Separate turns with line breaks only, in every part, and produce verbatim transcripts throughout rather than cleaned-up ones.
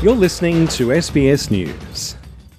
You're listening to S B S News.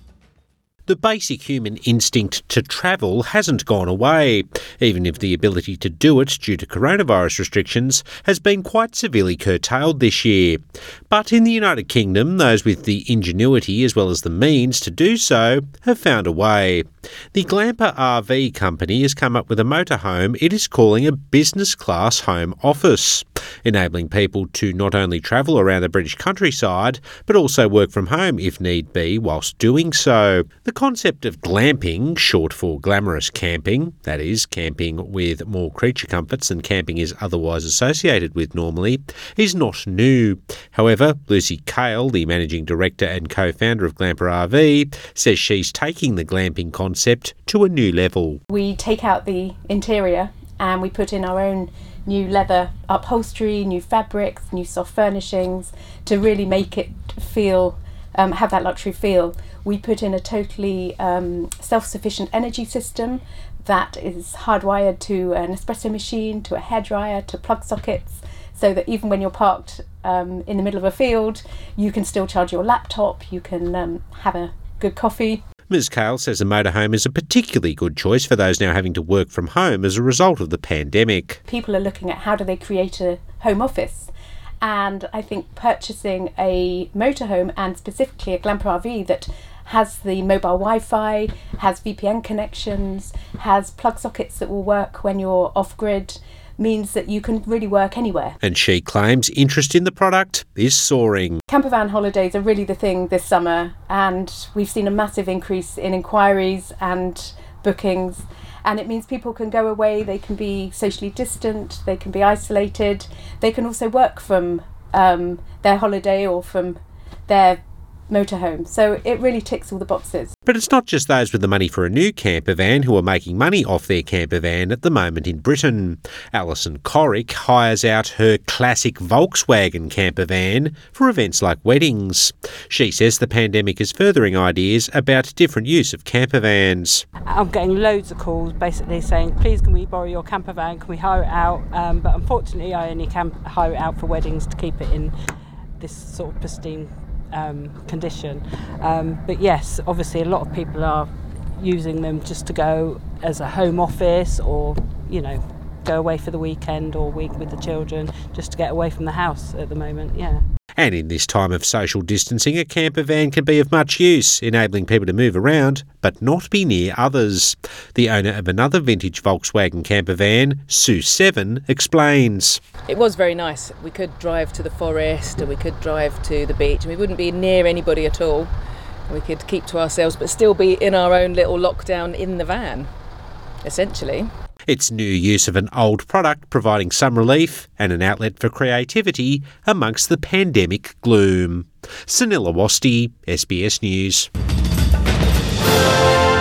The basic human instinct to travel hasn't gone away, even if the ability to do it due to coronavirus restrictions has been quite severely curtailed this year. But in the United Kingdom, those with the ingenuity as well as the means to do so have found a way. The Glamper R V company has come up with a motorhome it is calling a business class home office, enabling people to not only travel around the British countryside, but also work from home if need be whilst doing so. The concept of glamping, short for glamorous camping, that is, camping with more creature comforts than camping is otherwise associated with normally, is not new. However, Lucy Cale, the managing director and co-founder of Glamper R V, says she's taking the glamping concept to a new level.
We take out the interior and we put in our own new leather upholstery, new fabrics, new soft furnishings to really make it feel, um, have that luxury feel. We put in a totally um, self-sufficient energy system that is hardwired to an espresso machine, to a hairdryer, to plug sockets, so that even when you're parked um, in the middle of a field, you can still charge your laptop, you can um, have a good coffee.
Miz Cale says a motorhome is a particularly good choice for those now having to work from home as a result of the pandemic.
People are looking at how do they create a home office. And I think purchasing a motorhome, and specifically a Glamper R V that has the mobile Wi-Fi, has V P N connections, has plug sockets that will work when you're off-grid, means that you can really work anywhere.
And she claims interest in the product is soaring.
Campervan holidays are really the thing this summer, and we've seen a massive increase in inquiries and bookings. And it means people can go away, they can be socially distant, they can be isolated, they can also work from um, their holiday or from their motorhome. So it really ticks all the boxes.
But it's not just those with the money for a new camper van who are making money off their camper van at the moment in Britain. Alison Corrick hires out her classic Volkswagen camper van for events like weddings. She says the pandemic is furthering ideas about different use of camper vans.
I'm getting loads of calls basically saying, please can we borrow your camper van, can we hire it out? Um, but unfortunately I only can hire it out for weddings to keep it in this sort of pristine Um, condition. Um, but yes, obviously a lot of people are using them just to go as a home office, or, you know, go away for the weekend or week with the children, just to get away from the house at the moment, yeah.
And in this time of social distancing, a camper van can be of much use, enabling people to move around but not be near others. The owner of another vintage Volkswagen camper van, Sue Seven, explains.
It was very nice. We could drive to the forest and we could drive to the beach and we wouldn't be near anybody at all. We could keep to ourselves but still be in our own little lockdown in the van, essentially.
It's new use of an old product providing some relief and an outlet for creativity amongst the pandemic gloom. Sunil Awasthi, S B S News.